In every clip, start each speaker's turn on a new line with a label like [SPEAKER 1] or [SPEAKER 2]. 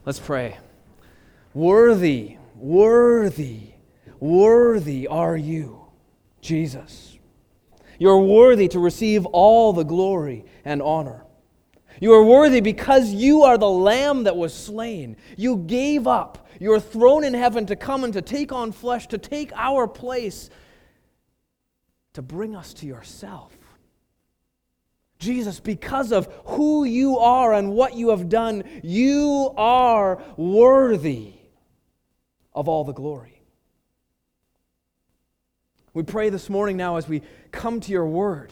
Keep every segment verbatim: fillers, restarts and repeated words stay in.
[SPEAKER 1] Let's pray. Worthy, worthy, worthy are you, Jesus. You're worthy to receive all the glory and honor. You are worthy because you are the Lamb that was slain. You gave up your throne in heaven to come and to take on flesh, to take our place, to bring us to yourself. Jesus, because of who you are and what you have done, you are worthy of all the glory. We pray this morning now as we come to your word,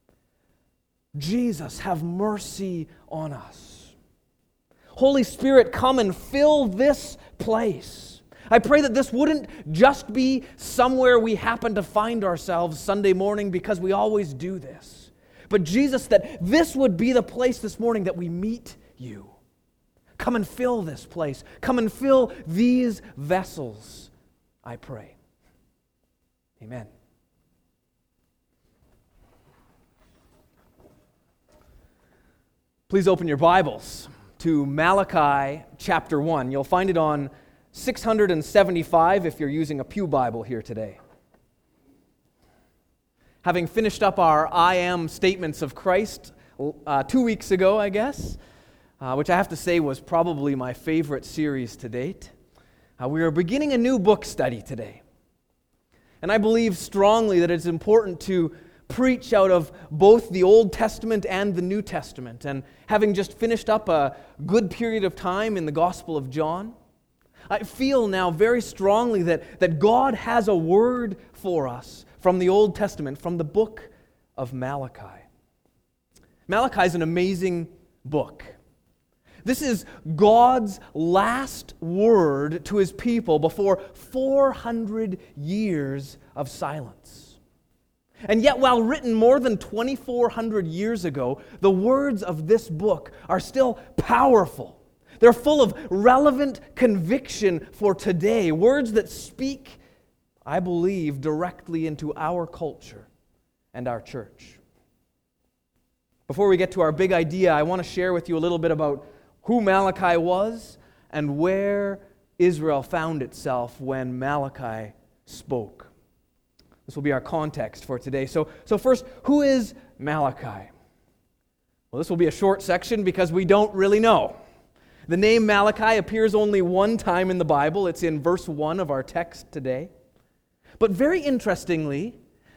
[SPEAKER 1] Jesus, have mercy on us. Holy Spirit, come and fill this place. I pray that this wouldn't just be somewhere we happen to find ourselves Sunday morning because we always do this. But Jesus, that this would be the place this morning that we meet you. Come and fill this place. Come and fill these vessels, I pray. Amen. Please open your Bibles to Malachi chapter one. You'll find it on six hundred seventy-five if you're using a pew Bible here today. Having finished up our I am statements of Christ uh, two weeks ago, I guess, uh, which I have to say was probably my favorite series to date, uh, we are beginning a new book study today. And I believe strongly that it's important to preach out of both the Old Testament and the New Testament. And having just finished up a good period of time in the Gospel of John, I feel now very strongly that, that God has a word for us from the Old Testament, from the book of Malachi. Malachi is an amazing book. This is God's last word to his people before four hundred years of silence. And yet, while written more than twenty-four hundred years ago, the words of this book are still powerful. They're full of relevant conviction for today, words that speak, I believe, directly into our culture and our church. Before we get to our big idea, I want to share with you a little bit about who Malachi was and where Israel found itself when Malachi spoke. This will be our context for today. So, so first, who is Malachi? Well, this will be a short section because we don't really know. The name Malachi appears only one time in the Bible. It's in verse one of our text today. But very interestingly,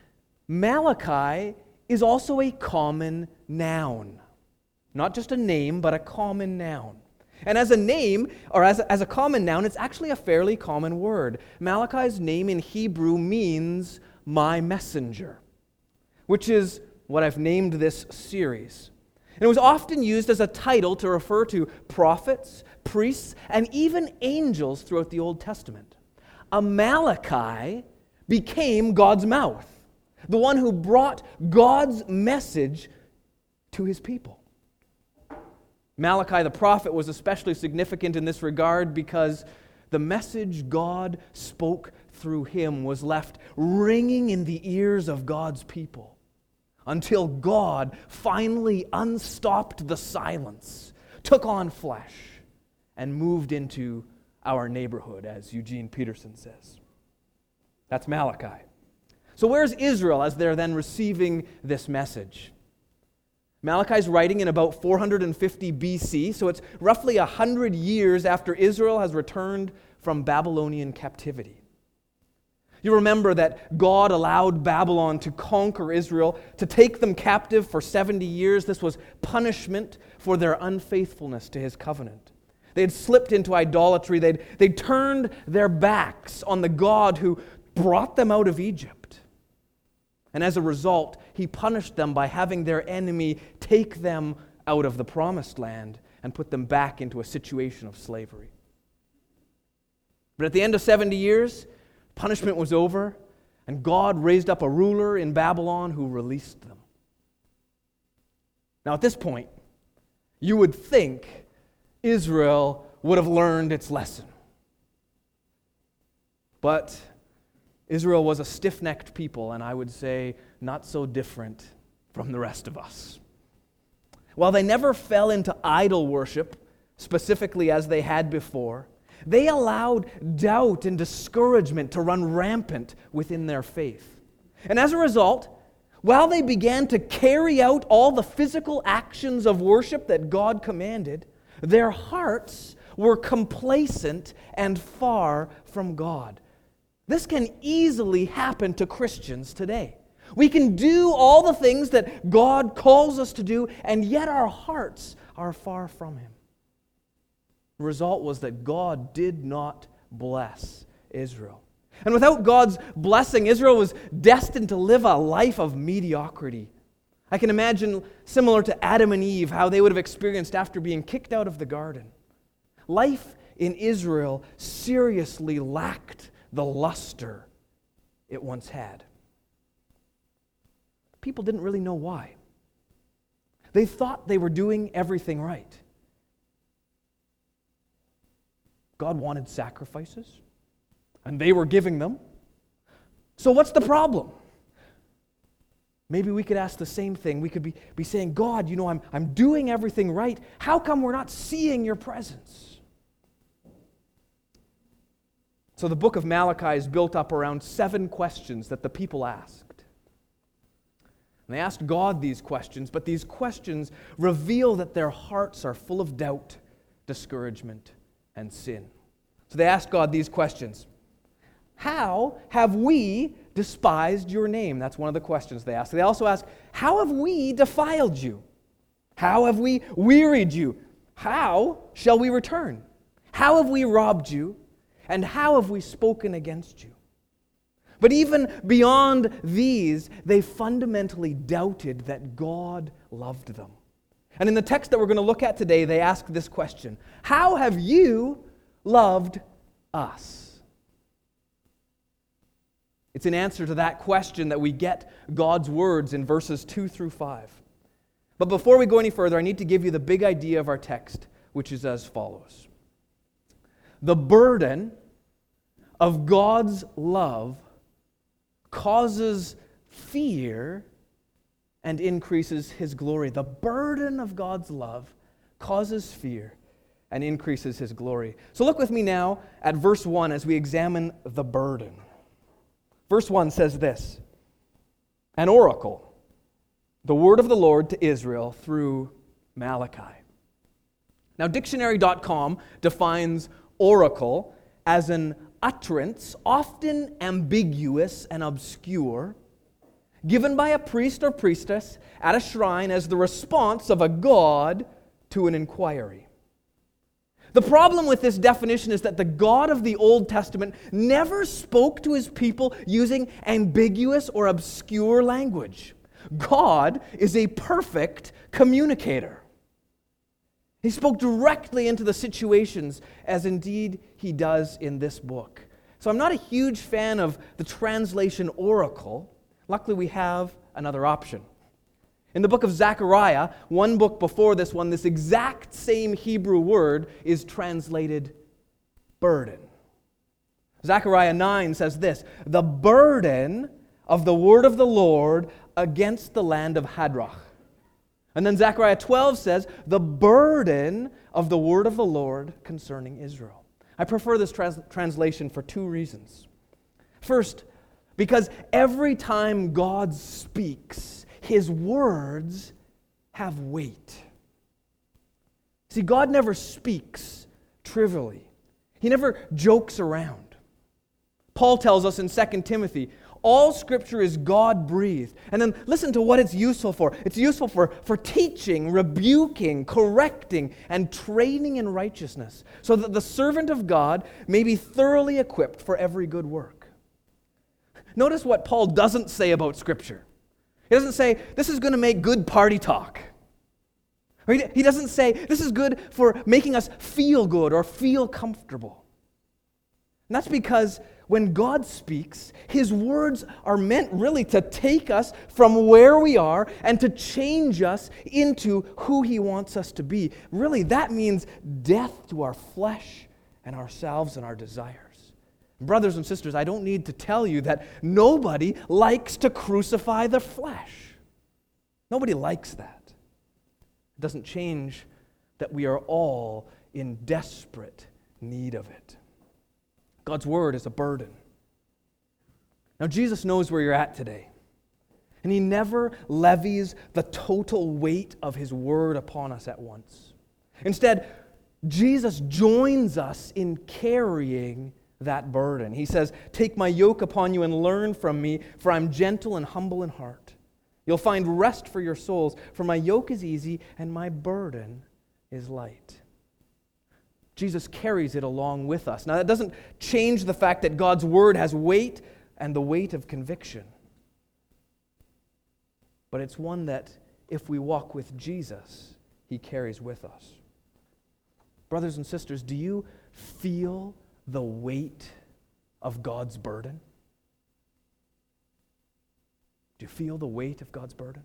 [SPEAKER 1] Malachi is also a common noun. Not just a name, but a common noun. And as a name, or as a, as a common noun, it's actually a fairly common word. Malachi's name in Hebrew means my messenger, which is what I've named this series. And it was often used as a title to refer to prophets, priests, and even angels throughout the Old Testament. A Malachi became God's mouth, the one who brought God's message to his people. Malachi the prophet was especially significant in this regard because the message God spoke through him was left ringing in the ears of God's people until God finally unstopped the silence, took on flesh, and moved into our neighborhood, as Eugene Peterson says. That's Malachi. So where's Israel as they're then receiving this message? Malachi's writing in about four hundred fifty B C, so it's roughly one hundred years after Israel has returned from Babylonian captivity. You remember that God allowed Babylon to conquer Israel, to take them captive for seventy years. This was punishment for their unfaithfulness to his covenant. They had slipped into idolatry. They'd, they'd turned their backs on the God who brought them out of Egypt. And as a result, he punished them by having their enemy take them out of the promised land and put them back into a situation of slavery. But at the end of seventy years, punishment was over, and God raised up a ruler in Babylon who released them. Now at this point, you would think Israel would have learned its lesson. But Israel was a stiff-necked people, and I would say not so different from the rest of us. While they never fell into idol worship, specifically as they had before, they allowed doubt and discouragement to run rampant within their faith. And as a result, while they began to carry out all the physical actions of worship that God commanded, their hearts were complacent and far from God. This can easily happen to Christians today. We can do all the things that God calls us to do, and yet our hearts are far from Him. The result was that God did not bless Israel. And without God's blessing, Israel was destined to live a life of mediocrity. I can imagine, similar to Adam and Eve, how they would have experienced after being kicked out of the garden. Life in Israel seriously lacked the luster it once had. People didn't really know why. They thought they were doing everything right. God wanted sacrifices, and they were giving them. So what's the problem? Maybe we could ask the same thing. We could be, be saying, God, you know, I'm, I'm doing everything right. How come we're not seeing your presence? So the book of Malachi is built up around seven questions that the people asked. And they asked God these questions, but these questions reveal that their hearts are full of doubt, discouragement, and sin. So they asked God these questions. How have we despised your name? That's one of the questions they asked. They also asked, how have we defiled you? How have we wearied you? How shall we return? How have we robbed you? And how have we spoken against you? But even beyond these, they fundamentally doubted that God loved them. And in the text that we're going to look at today, they ask this question: how have you loved us? It's in answer to that question that we get God's words in verses two through five. But before we go any further, I need to give you the big idea of our text, which is as follows. The burden of God's love causes fear and increases His glory. The burden of God's love causes fear and increases His glory. So look with me now at verse one as we examine the burden. Verse one says this: an oracle, the word of the Lord to Israel through Malachi. Now, dictionary dot com defines oracle as an utterance, often ambiguous and obscure, given by a priest or priestess at a shrine as the response of a god to an inquiry. The problem with this definition is that the God of the Old Testament never spoke to His people using ambiguous or obscure language. God is a perfect communicator. He spoke directly into the situations, as indeed He does in this book. So I'm not a huge fan of the translation oracle. Luckily, we have another option. In the book of Zechariah, one book before this one, this exact same Hebrew word is translated burden. Zechariah nine says this: the burden of the word of the Lord against the land of Hadrach. And then Zechariah twelve says, the burden of the word of the Lord concerning Israel. I prefer this trans- translation for two reasons. First, because every time God speaks, His words have weight. See, God never speaks trivially. He never jokes around. Paul tells us in Second Timothy, all Scripture is God-breathed. And then listen to what it's useful for. It's useful for, for teaching, rebuking, correcting, and training in righteousness, so that the servant of God may be thoroughly equipped for every good work. Notice what Paul doesn't say about Scripture. He doesn't say, this is going to make good party talk. Or he, he doesn't say, this is good for making us feel good or feel comfortable. And that's because when God speaks, His words are meant really to take us from where we are and to change us into who He wants us to be. Really, that means death to our flesh and ourselves and our desires. Brothers and sisters, I don't need to tell you that nobody likes to crucify the flesh. Nobody likes that. It doesn't change that we are all in desperate need of it. God's Word is a burden. Now, Jesus knows where you're at today, and He never levies the total weight of His Word upon us at once. Instead, Jesus joins us in carrying that burden. He says, "Take my yoke upon you and learn from me, for I'm gentle and humble in heart. You'll find rest for your souls, for my yoke is easy and my burden is light." Jesus carries it along with us. Now, that doesn't change the fact that God's Word has weight and the weight of conviction. But it's one that, if we walk with Jesus, He carries with us. Brothers and sisters, do you feel the weight of God's burden? Do you feel the weight of God's burden?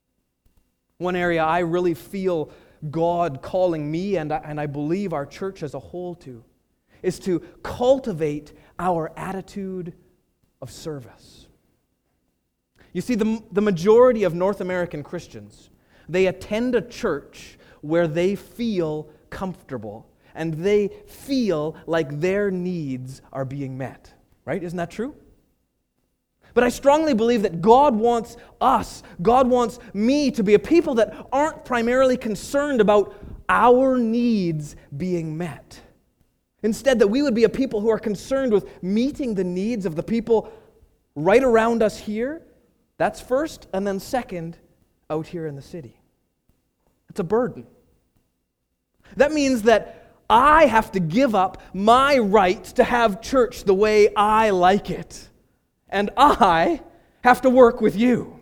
[SPEAKER 1] One area I really feel God calling me, and I, and I believe our church as a whole to, is to cultivate our attitude of service. You see, the, the majority of North American Christians, they attend a church where they feel comfortable and they feel like their needs are being met. Right? Isn't that true? But I strongly believe that God wants us, God wants me to be a people that aren't primarily concerned about our needs being met. Instead, that we would be a people who are concerned with meeting the needs of the people right around us here. That's first, and then second, out here in the city. It's a burden. That means that I have to give up my right to have church the way I like it. And I have to work with you.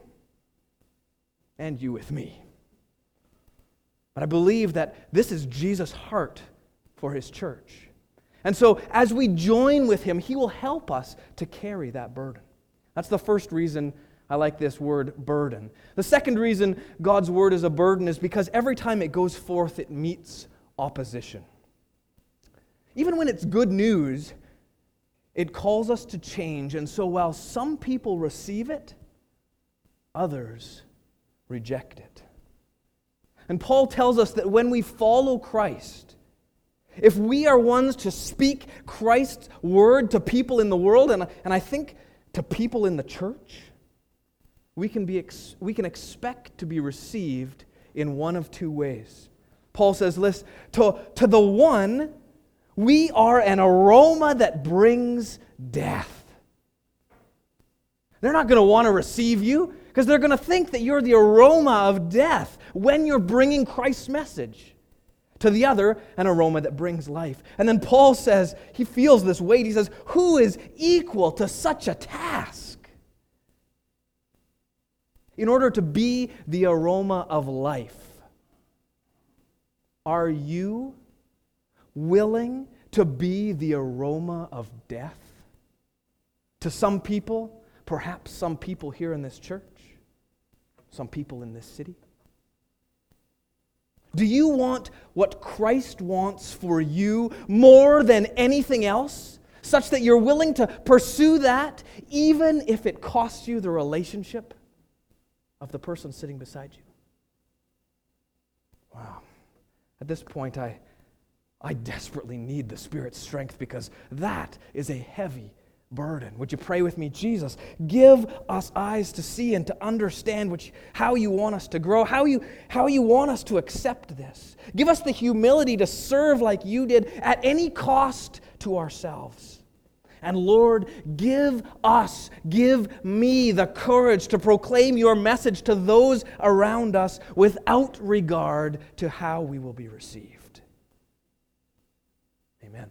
[SPEAKER 1] And you with me. But I believe that this is Jesus' heart for His church. And so as we join with Him, He will help us to carry that burden. That's the first reason I like this word, burden. The second reason God's Word is a burden is because every time it goes forth, it meets opposition. Even when it's good news, it calls us to change. And so while some people receive it, others reject it. And Paul tells us that when we follow Christ, if we are ones to speak Christ's word to people in the world, and, and I think to people in the church, we can be ex- we can expect to be received in one of two ways. Paul says, listen, to, to the one, we are an aroma that brings death. They're not going to want to receive you because they're going to think that you're the aroma of death when you're bringing Christ's message. To the other, an aroma that brings life. And then Paul says, he feels this weight. He says, who is equal to such a task? In order to be the aroma of life, are you willing to be the aroma of death? To some people, perhaps some people here in this church, some people in this city. Do you want what Christ wants for you more than anything else, such that you're willing to pursue that, even if it costs you the relationship of the person sitting beside you? Wow. At this point, I, I desperately need the Spirit's strength because that is a heavy burden. Would you pray with me? Jesus, give us eyes to see and to understand which, how you want us to grow, how you, how you want us to accept this. Give us the humility to serve like you did at any cost to ourselves. And Lord, give us, give me the courage to proclaim your message to those around us without regard to how we will be received. Amen.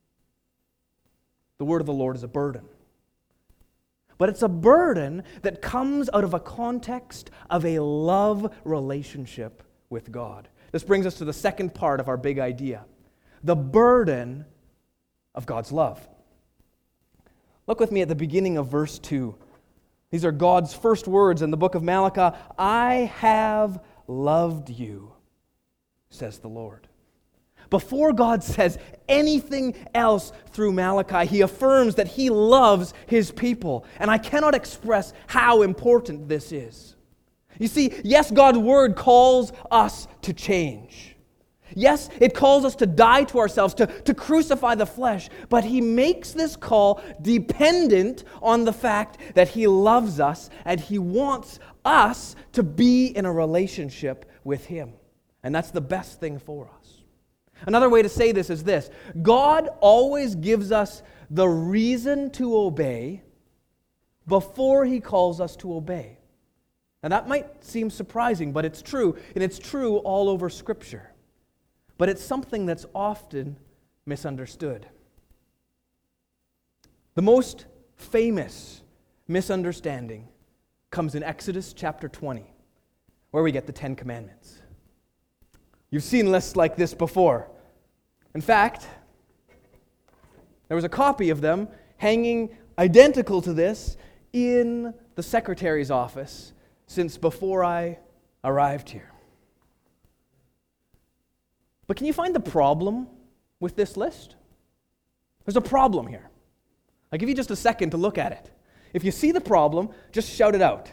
[SPEAKER 1] The word of the Lord is a burden. But it's a burden that comes out of a context of a love relationship with God. This brings us to the second part of our big idea, the burden of God's love. Look with me at the beginning of verse two. These are God's first words in the book of Malachi. I have loved you, says the Lord. Before God says anything else through Malachi, He affirms that He loves His people. And I cannot express how important this is. You see, yes, God's Word calls us to change. Yes, it calls us to die to ourselves, to, to crucify the flesh, but he makes this call dependent on the fact that he loves us and he wants us to be in a relationship with him. And that's the best thing for us. Another way to say this is this: God always gives us the reason to obey before he calls us to obey. Now that might seem surprising, but it's true, and it's true all over Scripture. But it's something that's often misunderstood. The most famous misunderstanding comes in Exodus chapter twenty, where we get the Ten Commandments. You've seen lists like this before. In fact, there was a copy of them hanging identical to this in the secretary's office since before I arrived here. But can you find the problem with this list? There's a problem here. I'll give you just a second to look at it. If you see the problem, just shout it out.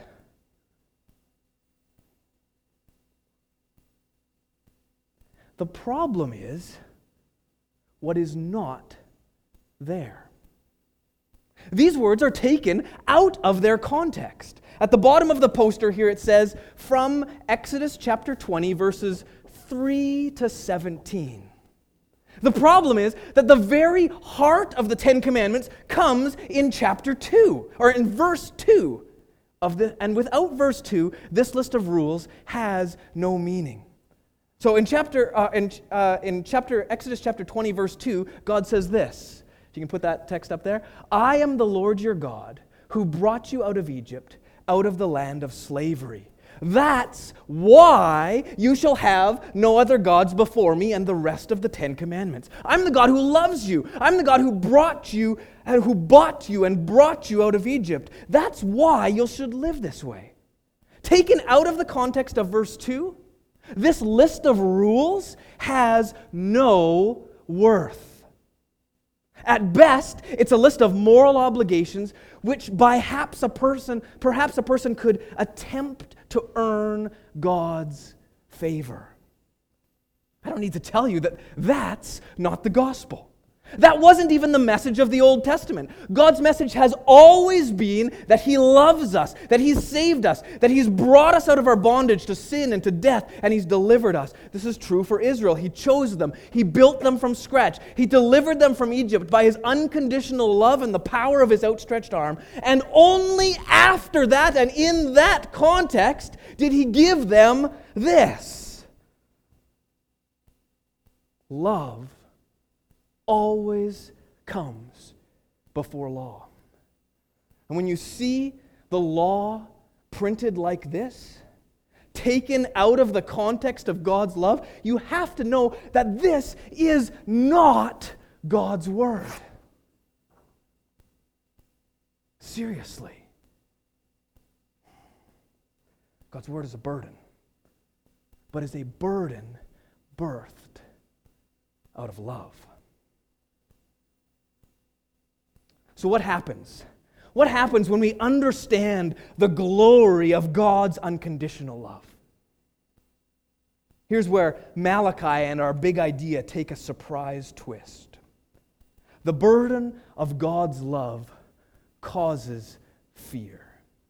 [SPEAKER 1] The problem is what is not there. These words are taken out of their context. At the bottom of the poster here it says, from Exodus chapter twenty, verses three to seventeen. The problem is that the very heart of the Ten Commandments comes in chapter two, or in verse two of the, and without verse two, this list of rules has no meaning. So in chapter uh, in uh, in chapter Exodus chapter twenty, verse two, God says this. If you can put that text up there. I am the Lord your God, who brought you out of Egypt, out of the land of slavery. That's why you shall have no other gods before me, and the rest of the Ten Commandments. I'm the God who loves you. I'm the God who brought you, and who bought you and brought you out of Egypt. That's why you should live this way. Taken out of the context of verse two, this list of rules has no worth. At best, it's a list of moral obligations which perhaps a person, perhaps a person could attempt to earn God's favor. I don't need to tell you that that's not the gospel. That wasn't even the message of the Old Testament. God's message has always been that He loves us, that He's saved us, that He's brought us out of our bondage to sin and to death, and He's delivered us. This is true for Israel. He chose them. He built them from scratch. He delivered them from Egypt by His unconditional love and the power of His outstretched arm. And only after that and in that context did He give them this: love always comes before law. And when you see the law printed like this, taken out of the context of God's love, you have to know that this is not God's word. Seriously. God's word is a burden, but is a burden birthed out of love. So what happens? What happens when we understand the glory of God's unconditional love? Here's where Malachi and our big idea take a surprise twist. The burden of God's love causes fear.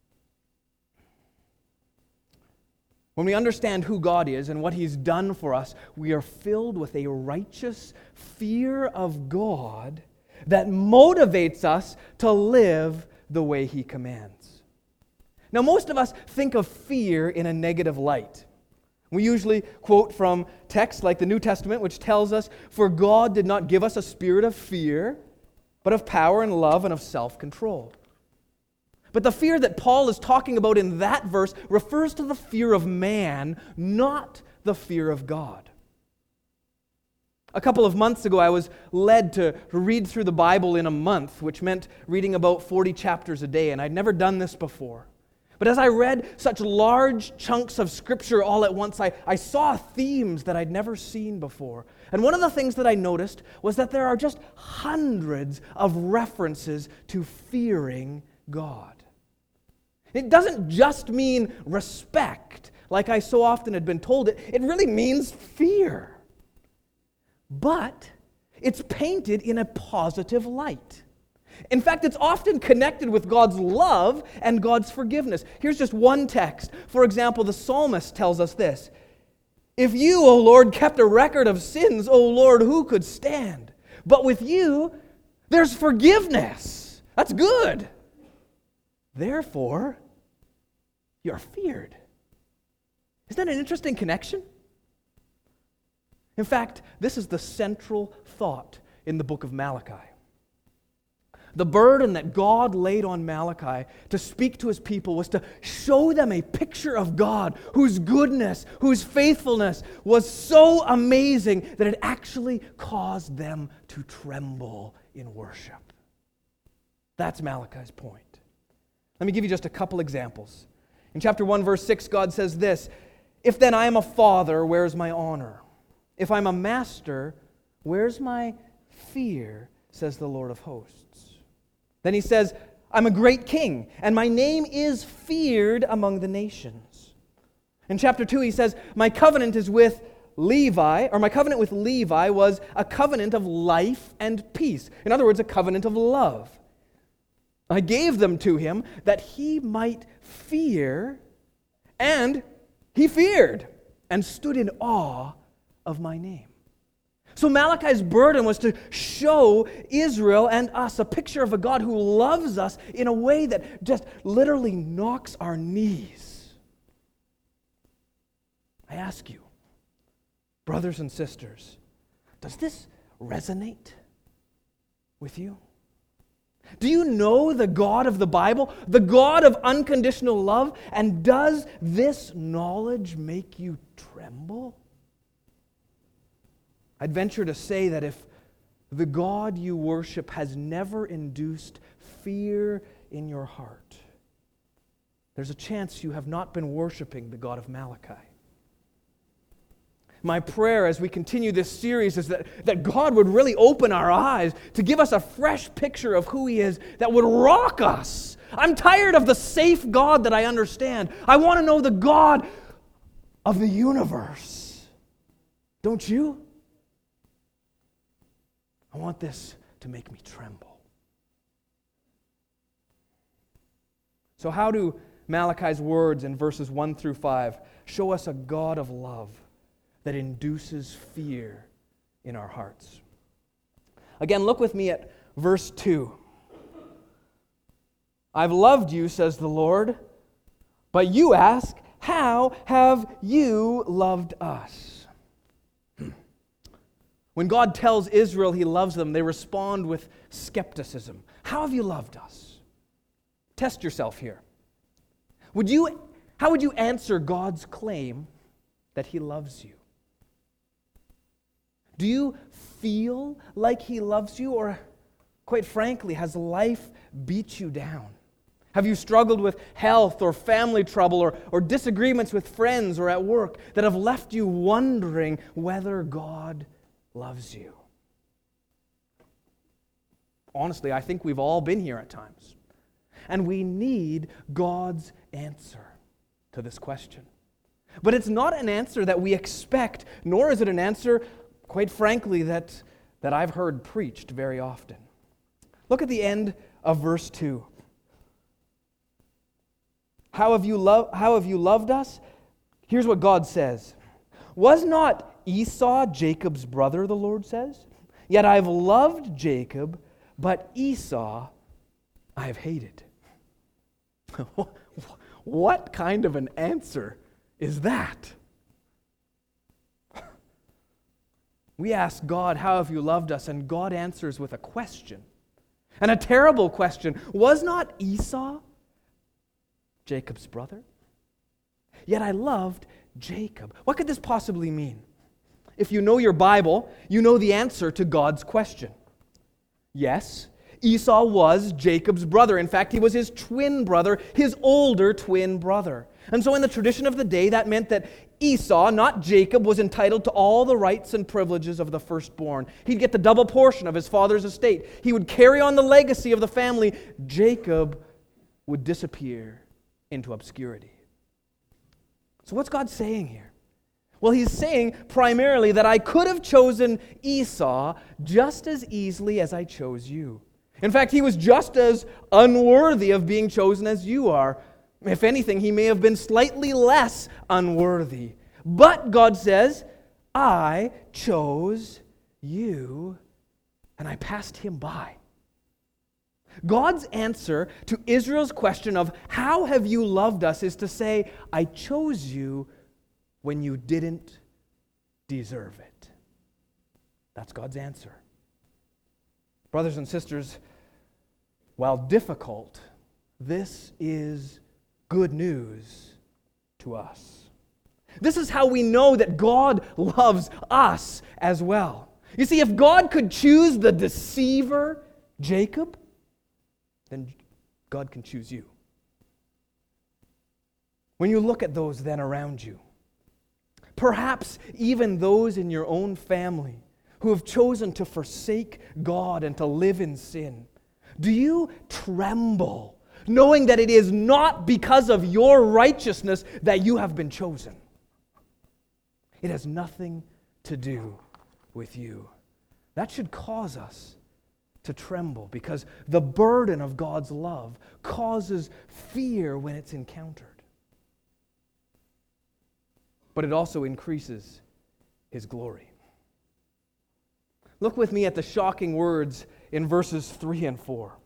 [SPEAKER 1] When we understand who God is and what He's done for us, we are filled with a righteous fear of God that motivates us to live the way He commands. Now, most of us think of fear in a negative light. We usually quote from texts like the New Testament, which tells us, "For God did not give us a spirit of fear, but of power and love and of self-control." But the fear that Paul is talking about in that verse refers to the fear of man, not the fear of God. A couple of months ago, I was led to read through the Bible in a month, which meant reading about forty chapters a day, and I'd never done this before. But as I read such large chunks of Scripture all at once, I, I saw themes that I'd never seen before. And one of the things that I noticed was that there are just hundreds of references to fearing God. It doesn't just mean respect, like I so often had been told. It, it really means fear. but it's painted in a positive light. In fact, it's often connected with God's love and God's forgiveness. Here's just one text. For example, the psalmist tells us this: "If you, O Lord, kept a record of sins, O Lord, who could stand? But with you, there's forgiveness." That's good. "Therefore, you're feared." Isn't that an interesting connection? In fact, this is the central thought in the book of Malachi. The burden that God laid on Malachi to speak to his people was to show them a picture of God whose goodness, whose faithfulness was so amazing that it actually caused them to tremble in worship. That's Malachi's point. Let me give you just a couple examples. In chapter one, verse six, God says this: "If then I am a father, where's my honor? If I'm a master, where's my fear, says the Lord of hosts." Then he says, "I'm a great king, and my name is feared among the nations." In chapter two, he says, "My covenant is with Levi," or my covenant with Levi was a covenant of life and peace. In other words, a covenant of love. "I gave them to him that he might fear," and he feared and stood in awe of my name. So Malachi's burden was to show Israel and us a picture of a God who loves us in a way that just literally knocks our knees. I ask you, brothers and sisters, does this resonate with you? Do you know the God of the Bible, the God of unconditional love, and does this knowledge make you tremble? I'd venture to say that if the God you worship has never induced fear in your heart, there's a chance you have not been worshiping the God of Malachi. My prayer as we continue this series is that, that God would really open our eyes to give us a fresh picture of who He is that would rock us. I'm tired of the safe God that I understand. I want to know the God of the universe. Don't you? I want this to make me tremble. So how do Malachi's words in verses one through five show us a God of love that induces fear in our hearts? Again, look with me at verse two. "I've loved you, says the Lord, but you ask, how have you loved us?" When God tells Israel He loves them, they respond with skepticism. How have you loved us? Test yourself here. Would you, how would you answer God's claim that He loves you? Do you feel like He loves you, or quite frankly, has life beat you down? Have you struggled with health or family trouble or, or disagreements with friends or at work that have left you wondering whether God loves you? Honestly, I think we've all been here at times. And we need God's answer to this question. But it's not an answer that we expect, nor is it an answer, quite frankly, that, that I've heard preached very often. Look at the end of verse two. How have you lo- how have you loved us? Here's what God says. "Was not Esau Jacob's brother," the Lord says? "Yet I've loved Jacob, but Esau I have hated." What kind of an answer is that? We ask God, "How have you loved us?" And God answers with a question. And a terrible question. "Was not Esau Jacob's brother? Yet I loved Jacob." What could this possibly mean? If you know your Bible, you know the answer to God's question. Yes, Esau was Jacob's brother. In fact, he was his twin brother, his older twin brother. And so in the tradition of the day, that meant that Esau, not Jacob, was entitled to all the rights and privileges of the firstborn. He'd get the double portion of his father's estate. He would carry on the legacy of the family. Jacob would disappear into obscurity. So what's God saying here? Well, he's saying primarily that I could have chosen Esau just as easily as I chose you. In fact, he was just as unworthy of being chosen as you are. If anything, he may have been slightly less unworthy. But God says, I chose you, and I passed him by. God's answer to Israel's question of, how have you loved us, is to say, I chose you when you didn't deserve it. That's God's answer. Brothers and sisters, while difficult, this is good news to us. This is how we know that God loves us as well. You see, if God could choose the deceiver, Jacob, then God can choose you. When you look at those then around you, perhaps even those in your own family who have chosen to forsake God and to live in sin, do you tremble knowing that it is not because of your righteousness that you have been chosen? It has nothing to do with you. That should cause us to tremble, because the burden of God's love causes fear when it's encountered. But it also increases His glory. Look with me at the shocking words in verses three and four.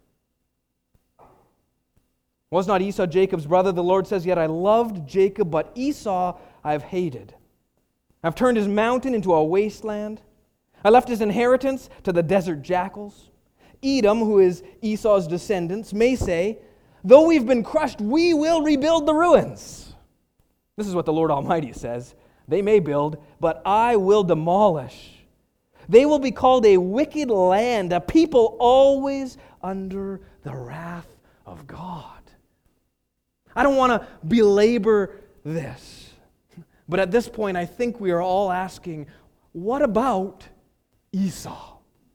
[SPEAKER 1] Was not Esau Jacob's brother? The Lord says, yet I loved Jacob, but Esau I have hated. I've turned his mountain into a wasteland. I left his inheritance to the desert jackals. Edom, who is Esau's descendants, may say, though we've been crushed, we will rebuild the ruins. This is what the Lord Almighty says. They may build, but I will demolish. They will be called a wicked land, a people always under the wrath of God. I don't want to belabor this, but at this point I think we are all asking, what about Esau?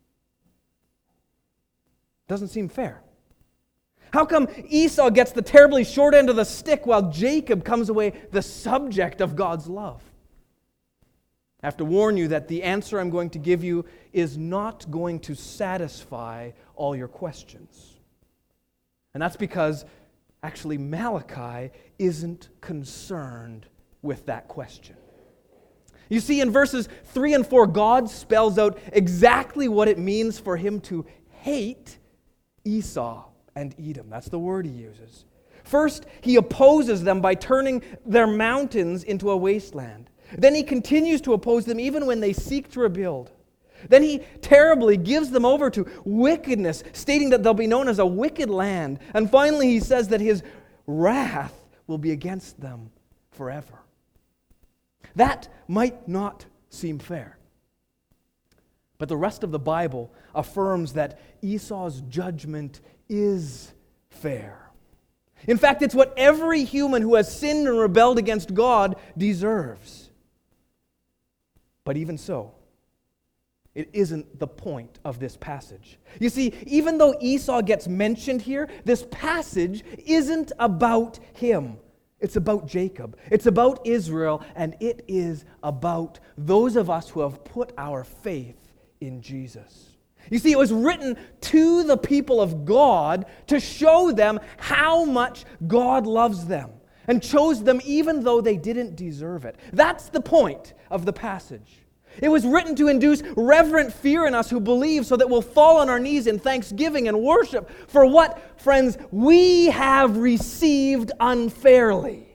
[SPEAKER 1] Doesn't seem fair. How come Esau gets the terribly short end of the stick while Jacob comes away the subject of God's love? I have to warn you that the answer I'm going to give you is not going to satisfy all your questions. And that's because actually Malachi isn't concerned with that question. You see, in verses three and four, God spells out exactly what it means for him to hate Esau and Edom. That's the word he uses. First, he opposes them by turning their mountains into a wasteland. Then he continues to oppose them even when they seek to rebuild. Then he terribly gives them over to wickedness, stating that they'll be known as a wicked land. And finally, he says that his wrath will be against them forever. That might not seem fair. But the rest of the Bible affirms that Esau's judgment is fair. In fact, it's what every human who has sinned and rebelled against God deserves. But even so, it isn't the point of this passage. You see, even though Esau gets mentioned here, this passage isn't about him. It's about Jacob. It's about Israel, and it is about those of us who have put our faith in Jesus. You see, it was written to the people of God to show them how much God loves them and chose them even though they didn't deserve it. That's the point of the passage. It was written to induce reverent fear in us who believe, so that we'll fall on our knees in thanksgiving and worship for what, friends, we have received unfairly.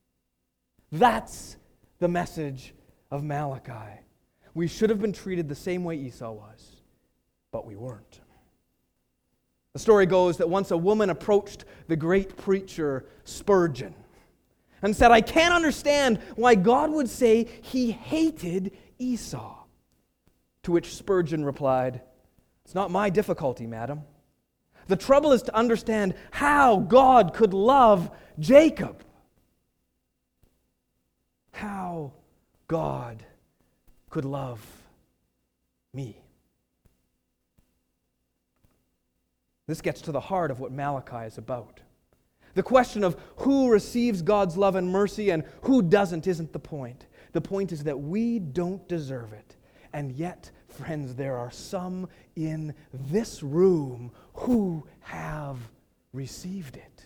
[SPEAKER 1] That's the message of Malachi. We should have been treated the same way Esau was, but we weren't. The story goes that once a woman approached the great preacher Spurgeon and said, I can't understand why God would say he hated Esau. To which Spurgeon replied, it's not my difficulty, madam. The trouble is to understand how God could love Jacob. How God could love me. This gets to the heart of what Malachi is about. The question of who receives God's love and mercy and who doesn't isn't the point. The point is that we don't deserve it. And yet, friends, there are some in this room who have received it.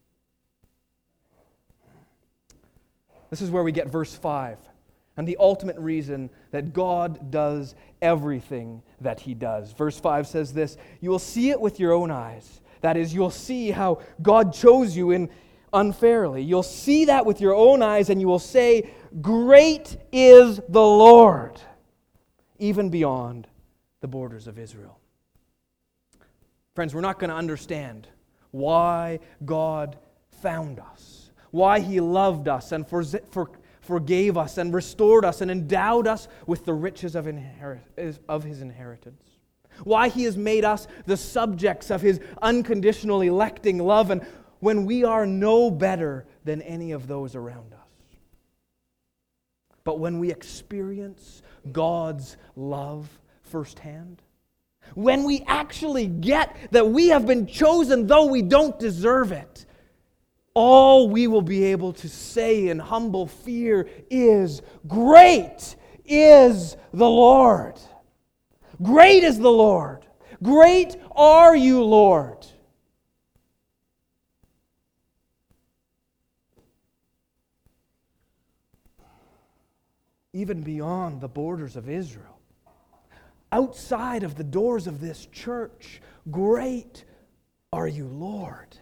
[SPEAKER 1] This is where we get verse five, and the ultimate reason that God does everything that He does. Verse five says this, "You will see it with your own eyes." That is, you'll see how God chose you in unfairly. You'll see that with your own eyes, and you will say, "Great is the Lord," even beyond the borders of Israel. Friends, we're not going to understand why God found us, why He loved us and for, for, forgave us and restored us and endowed us with the riches of, inherit, of His inheritance, why He has made us the subjects of His unconditional electing love, and when we are no better than any of those around us. But when we experience God's love firsthand, when we actually get that we have been chosen though we don't deserve it, all we will be able to say in humble fear is, "Great is the Lord. Great is the Lord. Great are you, Lord." Even beyond the borders of Israel, outside of the doors of this church, great are you, Lord.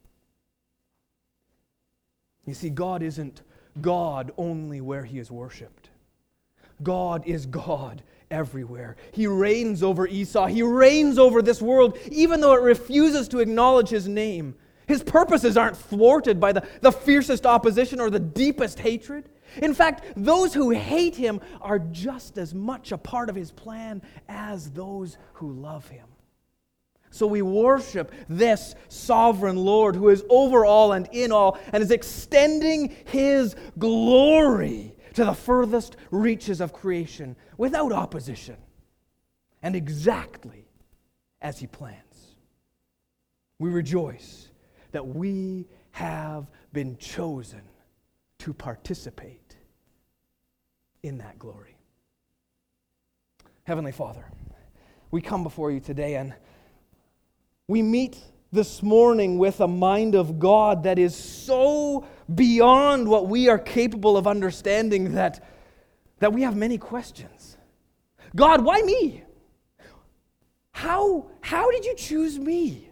[SPEAKER 1] You see, God isn't God only where He is worshipped. God is God everywhere. He reigns over Esau. He reigns over this world, even though it refuses to acknowledge His name. His purposes aren't thwarted by the, the fiercest opposition or the deepest hatred. In fact, those who hate Him are just as much a part of His plan as those who love Him. So we worship this sovereign Lord who is over all and in all and is extending His glory to the furthest reaches of creation without opposition and exactly as He plans. We rejoice that we have been chosen to participate in that glory. Heavenly Father, we come before You today and we meet this morning with a mind of God that is so beyond what we are capable of understanding that, that we have many questions. God, why me? How, how did You choose me?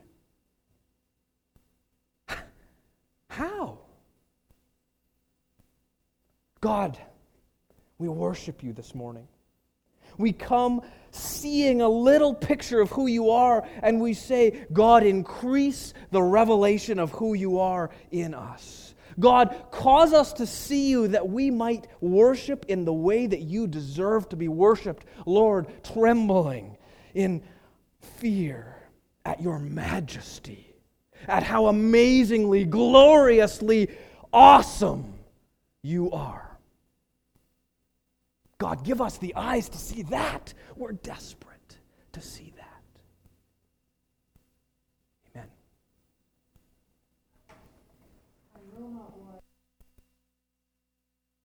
[SPEAKER 1] How? God, we worship You this morning. We come seeing a little picture of who You are, and we say, God, increase the revelation of who You are in us. God, cause us to see You that we might worship in the way that You deserve to be worshiped. Lord, trembling in fear at Your majesty, at how amazingly, gloriously awesome You are. God, give us the eyes to see that. We're desperate to see that.